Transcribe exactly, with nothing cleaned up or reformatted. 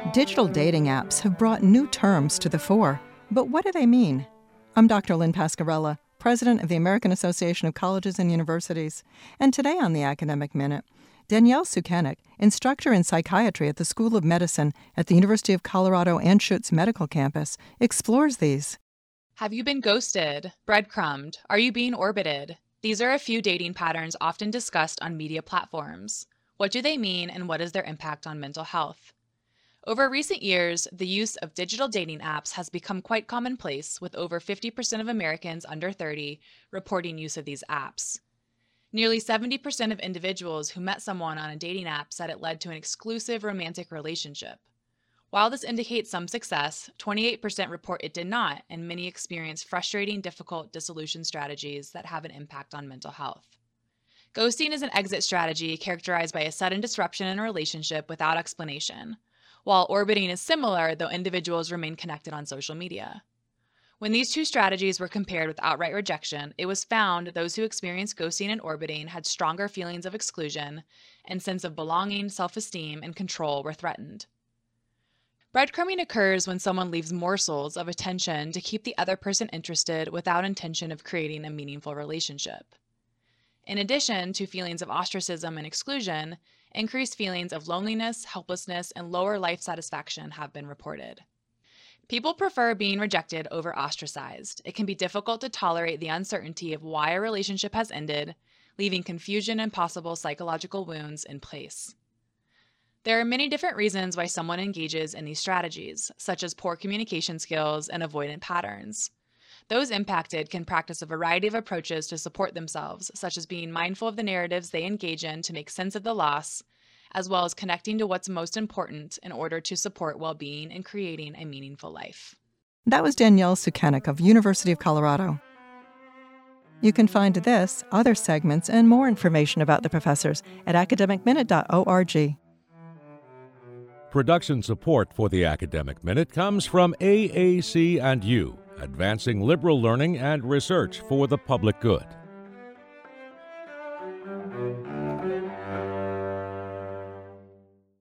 Digital dating apps have brought new terms to the fore. But what do they mean? I'm Doctor Lynn Pascarella, president of the American Association of Colleges and Universities. And today on the Academic Minute, Danielle Sukenik, instructor in psychiatry at the School of Medicine at the University of Colorado Anschutz Medical Campus, explores these. Have you been ghosted? Breadcrumbed? Are you being orbited? These are a few dating patterns often discussed on media platforms. What do they mean, and what is their impact on mental health? Over recent years, the use of digital dating apps has become quite commonplace, with over fifty percent of Americans under thirty reporting use of these apps. Nearly seventy percent of individuals who met someone on a dating app said it led to an exclusive romantic relationship. While this indicates some success, twenty-eight percent report it did not, and many experience frustrating, difficult dissolution strategies that have an impact on mental health. Ghosting is an exit strategy characterized by a sudden disruption in a relationship without explanation, while orbiting is similar, though individuals remain connected on social media. When these two strategies were compared with outright rejection, it was found those who experienced ghosting and orbiting had stronger feelings of exclusion, and sense of belonging, self-esteem, and control were threatened. Breadcrumbing occurs when someone leaves morsels of attention to keep the other person interested without intention of creating a meaningful relationship. In addition to feelings of ostracism and exclusion, increased feelings of loneliness, helplessness, and lower life satisfaction have been reported. People prefer being rejected over ostracized. It can be difficult to tolerate the uncertainty of why a relationship has ended, leaving confusion and possible psychological wounds in place. There are many different reasons why someone engages in these strategies, such as poor communication skills and avoidant patterns. Those impacted can practice a variety of approaches to support themselves, such as being mindful of the narratives they engage in to make sense of the loss, as well as connecting to what's most important in order to support well-being and creating a meaningful life. That was Danielle Sukenik of University of Colorado. You can find this, other segments, and more information about the professors at academic minute dot org. Production support for the Academic Minute comes from A A C and U, advancing liberal learning and research for the public good.